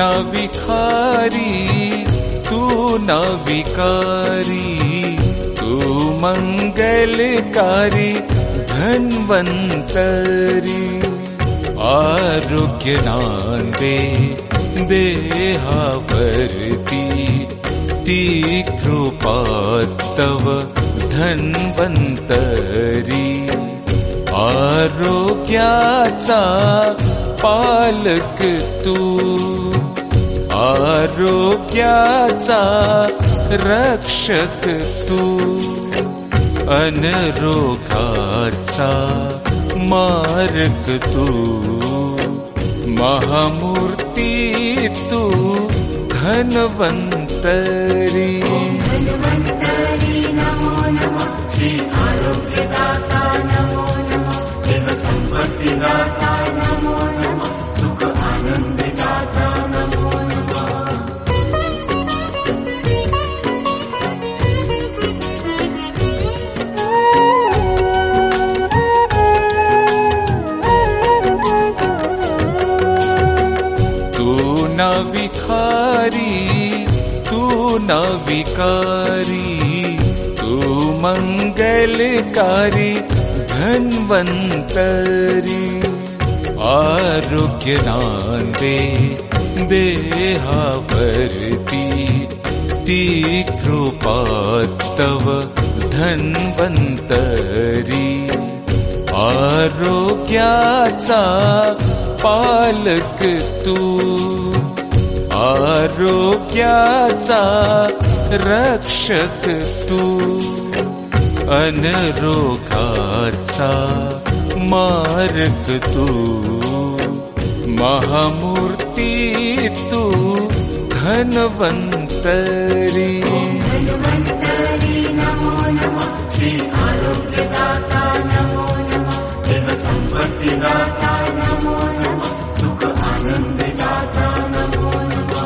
न विखारी तू न विकारी, तू मंगलकारी धन्वन्तरी। आरोग्य नांदे देहावरती, ती कृपा तव धन्वन्तरी। आरोग्याचा पालक तू, आरोग्याचा रक्षक तू, अनरोगाचा मार्ग तू। महामूर्ती तू धन्वन्तरी। धन्वन्तरी नमो नमः, श्री आरोग्यदाता नमो नमः, देह संपत्तिदाता नमो नमः, सुख आनंददाता नमो नमः। न विखारी तू न विकारी, तू मंगलकारी धन्वन्तरी। आरोग्य नांदे देहावरती, ती कृपा तव धन्वन्तरी। आरोग्याचा पालक तू, आरोग्याचा रक्षक तू, अनरोगाचा मार्ग तू। महामूर्ती तू धन्वन्तरी। धन्वन्तरी नमो नमः, श्री आरोग्यदाता नमो नमः, देह संपत्तिदाता नमो नमः, सुख आनंददाता नमो नमः।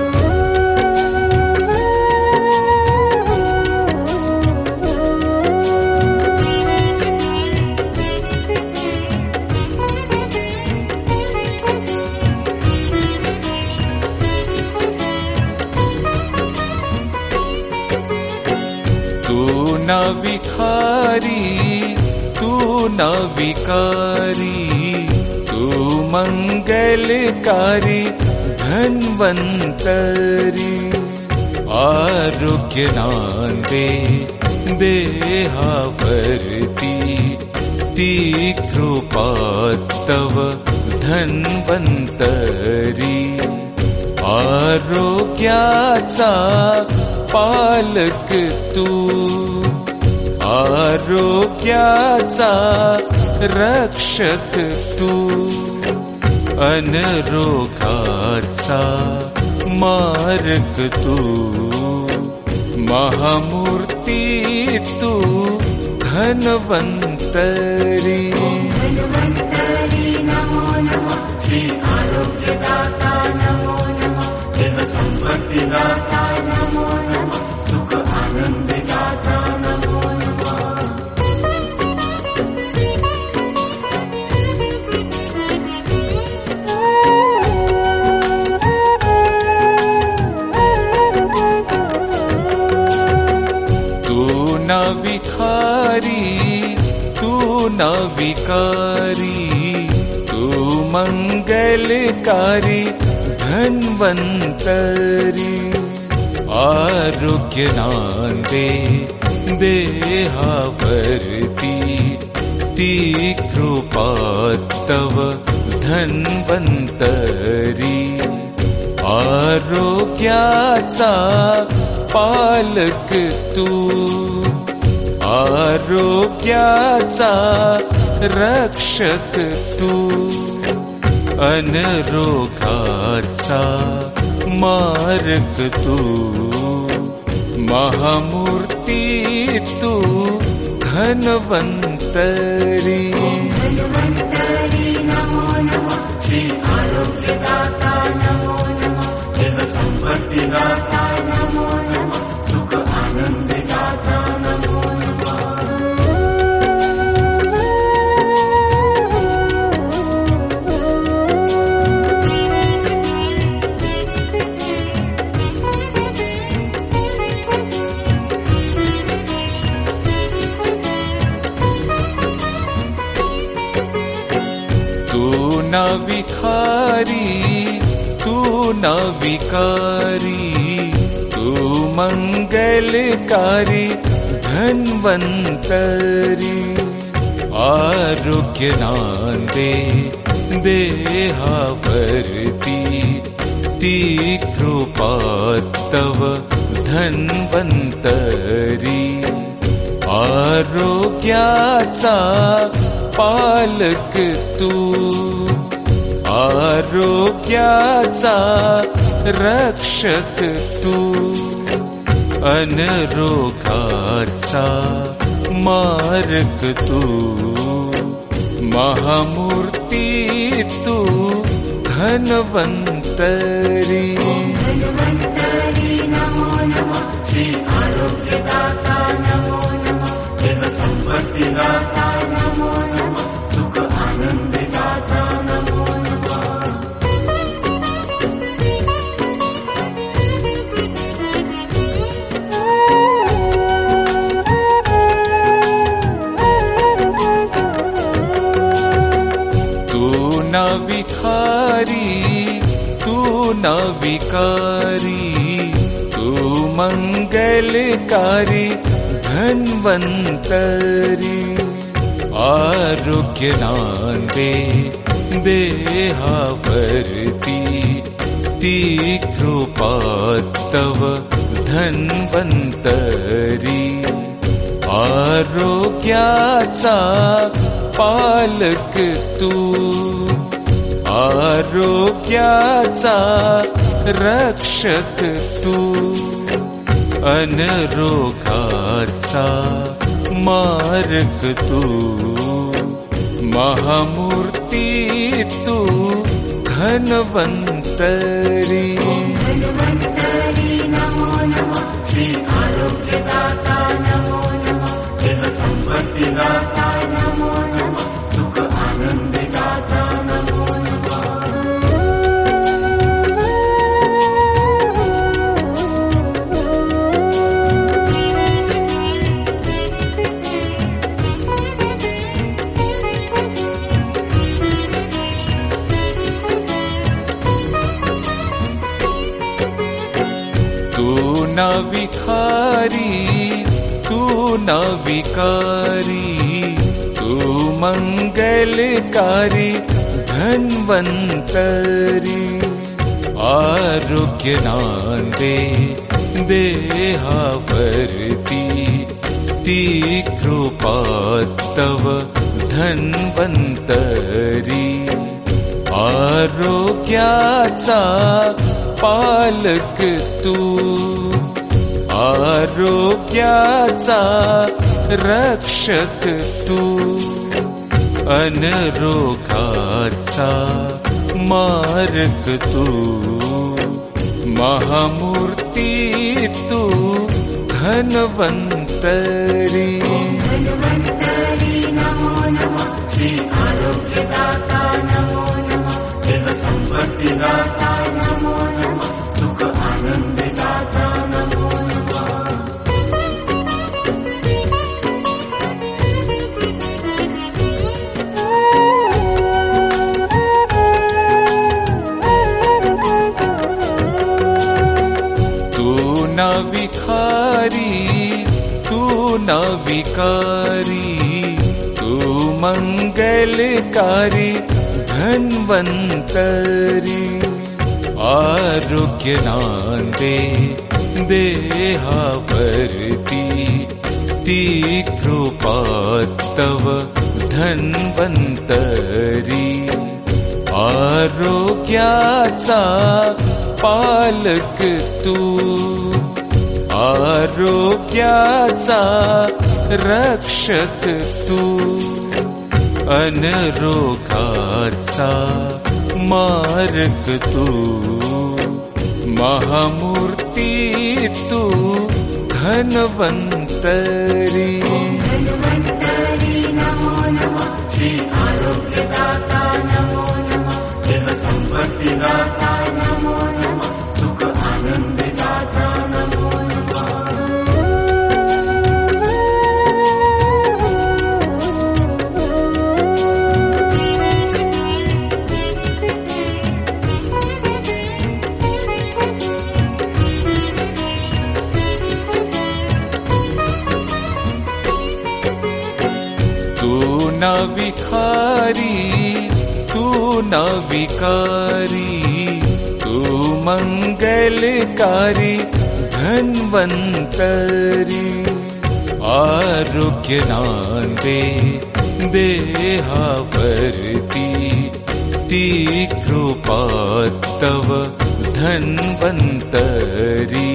तू न विखारी तू न विकारी, तू मंगलकारी धन्वन्तरी। आरोग्य नांदे देहावरती, ती कृपा तव धन्वन्तरी। आरोग्याचा पालक तू, आरोग्याचा रक्षक तू, अनरोगाचा मार्ग तू। महामूर्ती तू धन्वन्तरी। धन्वन्तरी नमो नमः, श्री आरोग्यदाता नमो नमः, देह संपत्तिदाता नमो नमः, सुख आनंददाता नमो नमः। तू न विखारी तू न विकारी, तू मंगलकारी धन्वन्तरी। आरोग्य नांदे देहावरती, ती कृपा तव धन्वन्तरी। आरोग्याचा पालक तू, आरोग्याचा रक्षक तू, अनरोगाचा मार्ग तू। महामूर्ती तू धन्वन्तरी। धन्वन्तरी नमो नमः, श्री आरोग्यदाता नमो नमः, देह संपत्तिदाता नमो नमः, सुख आनंददाता नमो नमः। न विखारी तू न विकारी, तू मंगलकारी धन्वंतरी। आरोग्य नांदे देहावरती, ती कृपा तव धन्वंतरी। आरोग्याचा पालक तू, आरोग्याचा रक्षक तू। अनरोगाचा मार्ग तू, महामूर्ती तू धन्वंतरी। धन्वंतरी नमो नमः, श्री आरोग्यदाता नमो नमः, देह संपत्तिदाता नमो नमः, सुख आनंददाता नमो नमः। तू न विखारी तू न विकारी, तू मंगलकारी धन्वंतरी। आरोग्य नांदे देहावरती, ती कृपा तव धन्वंतरी। आरोग्याचा पालक तू, आरोग्याचा रक्षक तू। अनरोगाचा मार्ग तू, महामूर्ती तू धन्वंतरी। धन्वंतरी नमो नमः, श्री आरोग्यदाता नमो नमः, देह संपत्तिदाता नमो नमः, सुख आनंददाता नमो नमः। तू न विखारी तू न विकारी, तू मंगलकारी धन्वंतरी। आरोग्य नांदे देहावरती, ती कृपा तव धन्वंतरी। आरोग्याचा पालक तू, आरोग्याचा रक्षक तू। अनरोगाचा मार्ग तू, महामूर्ती तू धन्वंतरी। धन्वंतरी नमो नमः, श्री आरोग्यदाता नमो नमः, देह संपत्तिदाता नमो नमः, सुख आनंददाता नमो नमः। तू न विखारी तू न विकारी, तू मंगलकारी धन्वंतरी। आरोग्य नांदे देहावरती, ती कृपा तव धन्वंतरी। आरोग्याचा पालक तू, आरोग्याचा रक्षक तू। अनरोगाचा मार्ग तू, महामूर्ती तू धन्वंतरी। धन्वंतरी नमो नमः, श्री आरोग्यदाता नमो नमः, देह संपत्तिदाता नमो नमः, सुख आनंददाता नमो नमः। न विखारी तू न विकारी, तू मंगलकारी धन्वन्तरी। आरोग्य नांदे देहावरती, ती कृपा तव धन्वन्तरी।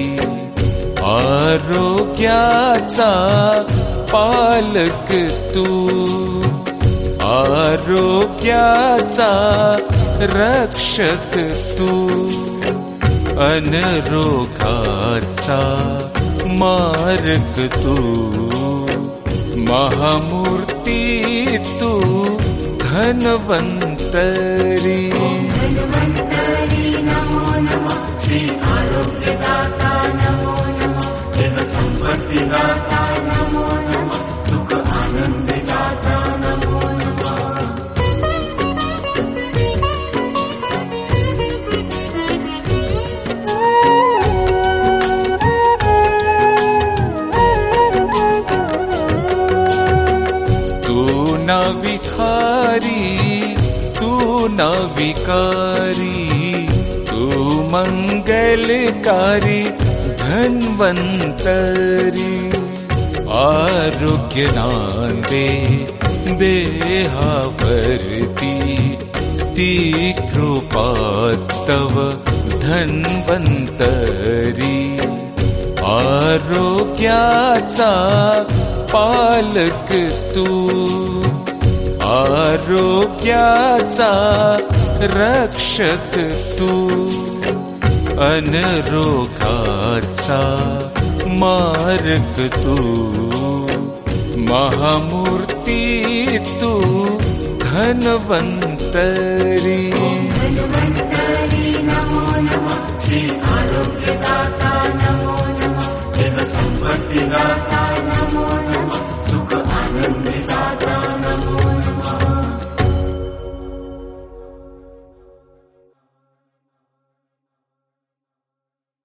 आरोग्याचा पालक तू, आरोग्याचा रक्षक तू, अनरोगाचा मार्ग तू। महामूर्ती तू धन्वन्तरी। धन्वन्तरी नमो नमः, श्री आरोग्यदाता नमो नमः, देह संपत्तिदाता नमो नमः, सुख आनन्ददाता नमो नमः। तू न विखारी तू न विकारी, तू मंगलकारी धन्वन्तरी। आरोग्य नांदे देहावरती, ती कृपा तव धन्वन्तरी। आरोग्याचा पालक तू, आरोग्याचा रक्षक तू, अनरोगाचा मार्ग तू। महामूर्ती तू धन्वन्तरी। धन्वन्तरी नमो नमः, श्री आरोग्यदाता नमो नमः, देह संपत्तिदाता नमो